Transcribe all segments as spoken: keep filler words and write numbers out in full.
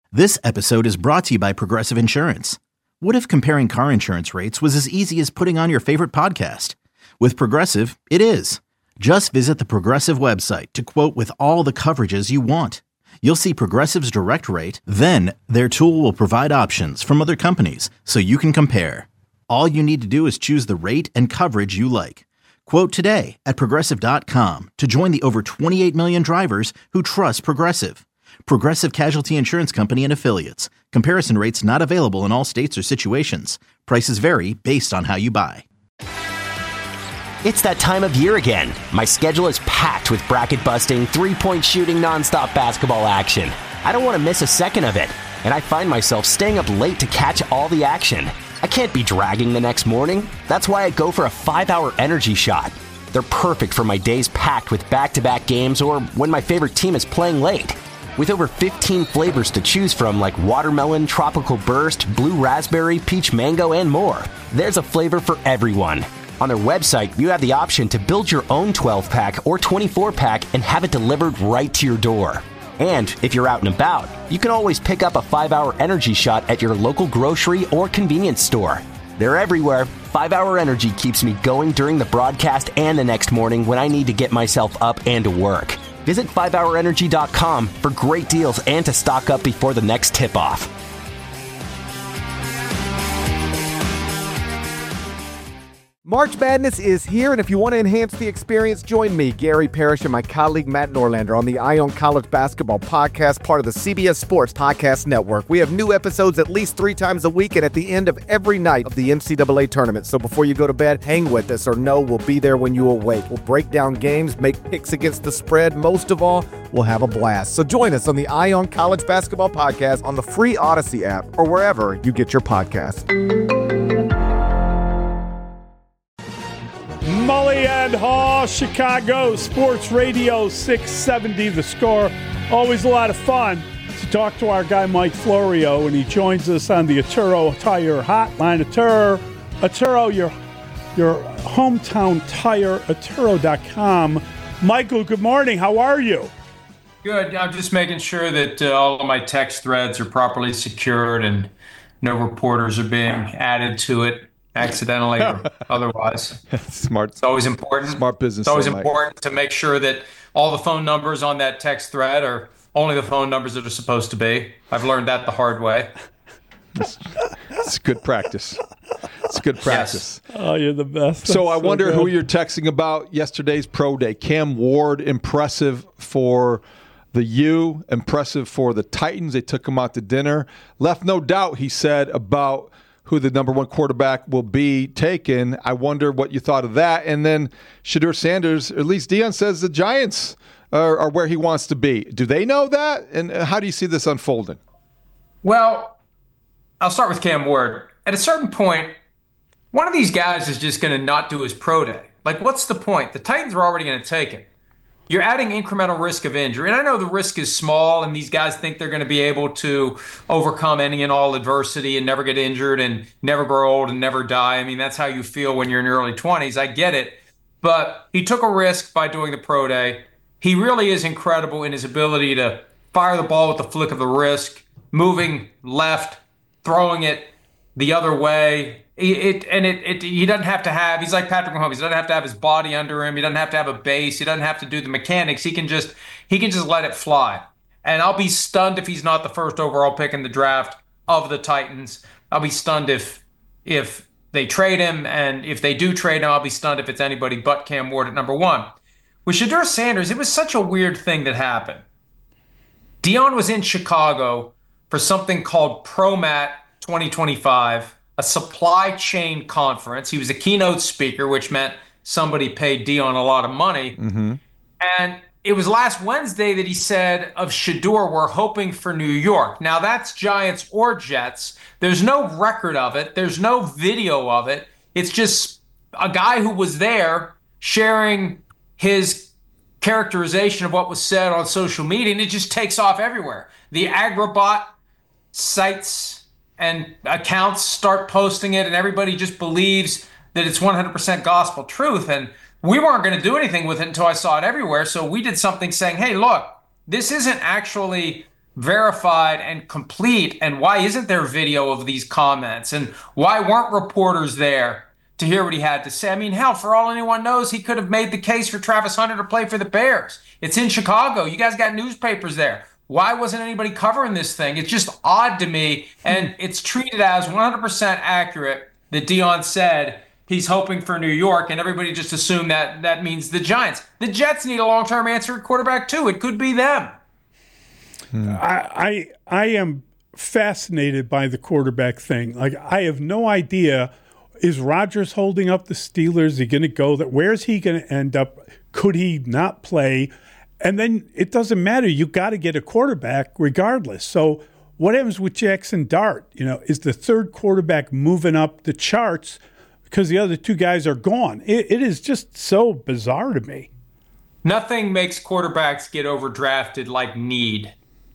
This episode is brought to you by Progressive Insurance. What if comparing car insurance rates was as easy as putting on your favorite podcast? With Progressive, it is. Just visit the Progressive website to quote with all the coverages you want. You'll see Progressive's direct rate, then their tool will provide options from other companies so you can compare. All you need to do is choose the rate and coverage you like. Quote today at progressive dot com to join the over twenty-eight million drivers who trust Progressive. Progressive Casualty Insurance Company and Affiliates. Comparison rates not available in all states or situations. Prices vary based on how you buy. It's that time of year again. My schedule is packed with bracket-busting, three-point shooting, nonstop basketball action. I don't want to miss a second of it, and I find myself staying up late to catch all the action. I can't be dragging the next morning. That's why I go for a five-hour energy shot. They're perfect for my days packed with back-to-back games or when my favorite team is playing late. With over fifteen flavors to choose from like watermelon, tropical burst, blue raspberry, peach mango, and more, there's a flavor for everyone. On their website, you have the option to build your own twelve-pack or twenty-four-pack and have it delivered right to your door. And if you're out and about, you can always pick up a five-hour energy shot at your local grocery or convenience store. They're everywhere. five-hour Energy keeps me going during the broadcast and the next morning when I need to get myself up and to work. Visit five hour energy dot com for great deals and to stock up before the next tip-off. March Madness is here, and if you want to enhance the experience, join me, Gary Parrish, and my colleague Matt Norlander on the Eye on College Basketball Podcast, part of the C B S Sports Podcast Network. We have new episodes at least three times a week and at the end of every night of the N C double A tournament. So before you go to bed, hang with us, or know we'll be there when you awake. We'll break down games, make picks against the spread. Most of all, we'll have a blast. So join us on the Eye on College Basketball Podcast on the free Odyssey app or wherever you get your podcasts. Mully and Haw, Chicago Sports Radio six seventy The Score. Always a lot of fun to talk to our guy Mike Florio, and he joins us on the Atturo Tire Hotline. Atturo, Atturo, your your hometown tire, atturo dot com. Michael, good morning. How are you? Good. I'm just making sure that uh, all of my text threads are properly secured and no reporters are being added to it accidentally or otherwise. Smart. It's always important. Smart business. It's always so, important Mike. to make sure that all the phone numbers on that text thread are only the phone numbers that are supposed to be. I've learned that the hard way. It's, it's good practice. It's good practice. Yes. Oh, you're the best. So That's I wonder so who you're texting about yesterday's pro day. Cam Ward, impressive for the U, impressive for the Titans. They took him out to dinner. Left no doubt, he said, about who the number one quarterback will be taken. I wonder what you thought of that. And then Shedeur Sanders, at least Deion says the Giants are, are where he wants to be. Do they know that? And how do you see this unfolding? Well, I'll start with Cam Ward. At a certain point, one of these guys is just going to not do his pro day. Like, what's the point? The Titans are already going to take him. You're adding incremental risk of injury. And I know the risk is small, and these guys think they're going to be able to overcome any and all adversity and never get injured and never grow old and never die. I mean, that's how you feel when you're in your early twenties. I get it. But he took a risk by doing the pro day. He really is incredible in his ability to fire the ball with the flick of the wrist, moving left, throwing it the other way. It, and it, it he doesn't have to have, he's like Patrick Mahomes. He doesn't have to have his body under him. He doesn't have to have a base. He doesn't have to do the mechanics. He can just, he can just let it fly. And I'll be stunned if he's not the first overall pick in the draft of the Titans. I'll be stunned if, if they trade him. And if they do trade him, I'll be stunned if it's anybody but Cam Ward at number one. With Shedeur Sanders, it was such a weird thing that happened. Deion was in Chicago for something called ProMat twenty twenty-five. A supply chain conference. He was a keynote speaker, which meant somebody paid Deion a lot of money. Mm-hmm. And it was last Wednesday that he said of Shedeur, we're hoping for New York. Now that's Giants or Jets. There's no record of it. There's no video of it. It's just a guy who was there sharing his characterization of what was said on social media, and it just takes off everywhere. The Agrabot sites and accounts start posting it, and everybody just believes that it's one hundred percent gospel truth. And we weren't going to do anything with it until I saw it everywhere. So we did something saying, hey, look, this isn't actually verified and complete? And why isn't there video of these comments? And why weren't reporters there to hear what he had to say? I mean, hell, for all anyone knows, he could have made the case for Travis Hunter to play for the Bears. It's in Chicago. You guys got newspapers there. Why wasn't anybody covering this thing? It's just odd to me, and it's treated as one hundred percent accurate that Deion said he's hoping for New York, and everybody just assumed that that means the Giants. The Jets need a long-term answer at quarterback, too. It could be them. Hmm. I, I I am fascinated by the quarterback thing. Like, I have no idea. Is Rodgers holding up the Steelers? Is he going to go there? Where is he going to end up? Could he not play? And then it doesn't matter. You got to get a quarterback regardless. So what happens with Jackson Dart? You know, is the third quarterback moving up the charts because the other two guys are gone? It, it is just so bizarre to me. Nothing makes quarterbacks get overdrafted like need.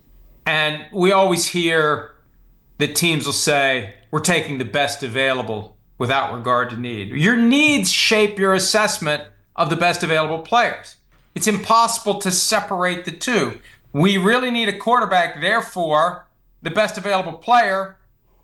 And we always hear that teams will say, we're taking the best available without regard to need. Your needs shape your assessment of the best available players. It's impossible to separate the two. We really need a quarterback, therefore, the best available player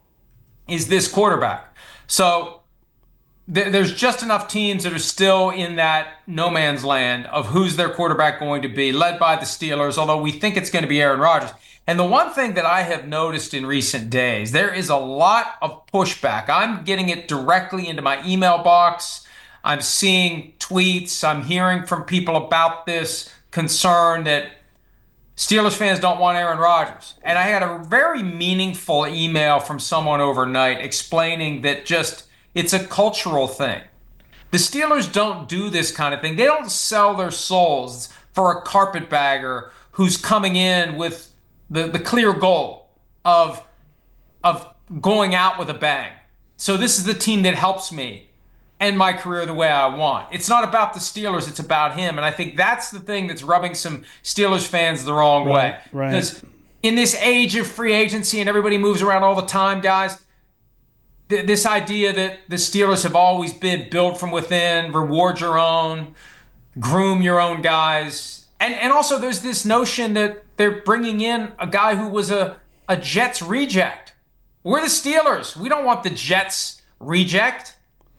is this quarterback. So th- there's just enough teams that are still in that no man's land of who's their quarterback going to be, led by the Steelers, although we think it's going to be Aaron Rodgers. And the one thing that I have noticed in recent days, there is a lot of pushback. I'm getting it directly into my email box. I'm seeing tweets. I'm hearing from people about this concern that Steelers fans don't want Aaron Rodgers. And I had a very meaningful email from someone overnight explaining that just it's a cultural thing. The Steelers don't do this kind of thing. They don't sell their souls for a carpetbagger who's coming in with the, the clear goal of, of going out with a bang. So this is the team that helps me end my career the way I want. It's not about the Steelers, it's about him. And I think that's the thing that's rubbing some Steelers fans the wrong right, way. Right. Because in this age of free agency and everybody moves around all the time, guys, th- this idea that the Steelers have always been built from within, reward your own, groom your own guys. And and also there's this notion that they're bringing in a guy who was a, a Jets reject. We're the Steelers. We don't want the Jets reject.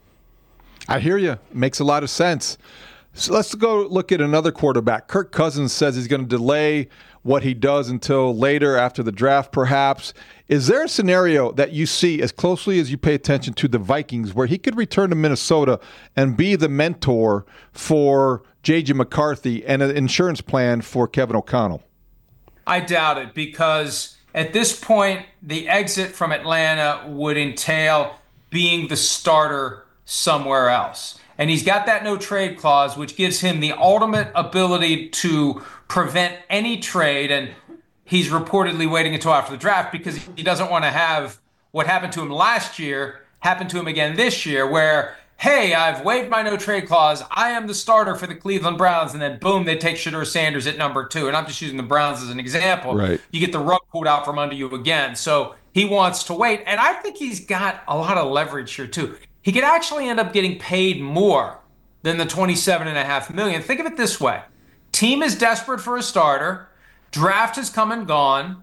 I hear you. It makes a lot of sense. So let's go look at another quarterback. Kirk Cousins says he's going to delay what he does until later after the draft, perhaps. Is there a scenario that you see as closely as you pay attention to the Vikings where he could return to Minnesota and be the mentor for J J McCarthy and an insurance plan for Kevin O'Connell? I doubt it, because at this point, the exit from Atlanta would entail being the starter somewhere else. And he's got that no trade clause, which gives him the ultimate ability to prevent any trade. And he's reportedly waiting until after the draft because he doesn't want to have what happened to him last year happen to him again this year, where, hey, I've waived my no trade clause. I am the starter for the Cleveland Browns. And then boom, they take Shedeur Sanders at number two. And I'm just using the Browns as an example. Right. You get the rug pulled out from under you again. So he wants to wait. And I think he's got a lot of leverage here too. He could actually end up getting paid more than the twenty-seven and a half million. Think of it this way. Team is desperate for a starter. Draft has come and gone.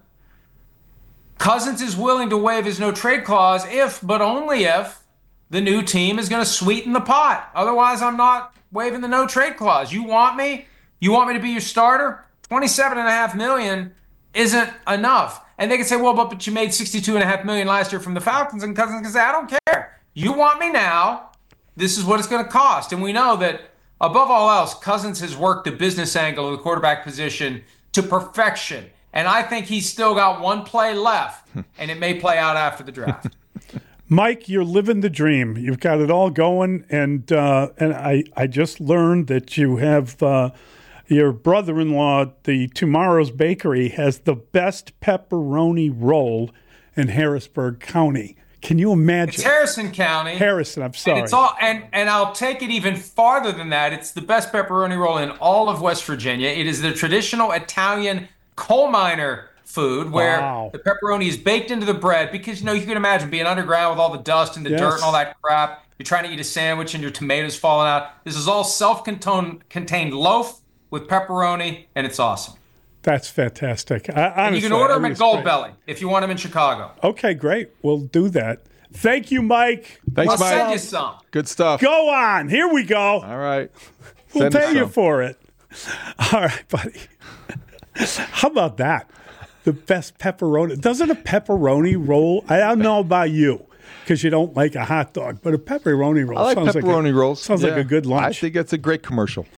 Cousins is willing to waive his no trade clause if, but only if, the new team is going to sweeten the pot. Otherwise, I'm not waiving the no trade clause. You want me? You want me to be your starter? twenty-seven and a half million isn't enough. And they can say, well, but, but you made sixty-two and a half million last year from the Falcons. And Cousins can say, I don't care. You want me now, this is what it's going to cost. And we know that, above all else, Cousins has worked the business angle of the quarterback position to perfection. And I think he's still got one play left, and it may play out after the draft. Mike, you're living the dream. You've got it all going. And uh, and I, I just learned that you have uh, your brother-in-law, the Tomorrow's Bakery, has the best pepperoni roll in Harrisburg County. Can you imagine? It's Harrison County. Harrison, I'm sorry. And it's all, and, and I'll take it even farther than that. It's the best pepperoni roll in all of West Virginia. It is the traditional Italian coal miner food where wow. the pepperoni is baked into the bread because, you know, you can imagine being underground with all the dust and the yes. dirt and all that crap. You're trying to eat a sandwich and your tomatoes falling out. This is all self-contained contained loaf with pepperoni, and it's awesome. That's fantastic. I, honestly, and you can order them at Gold great. Belly if you want them in Chicago. Okay, great. We'll do that. Thank you, Mike. Thanks, I'll Mike. send you some. Good stuff. Go on. Here we go. All right. We'll Send us pay you some. for it. All right, buddy. How about that? The best pepperoni. Doesn't a pepperoni roll? I don't know about you because you don't like a hot dog, but a pepperoni roll I like sounds pepperoni like a, rolls. Sounds Yeah. like a good lunch. I think it's a great commercial.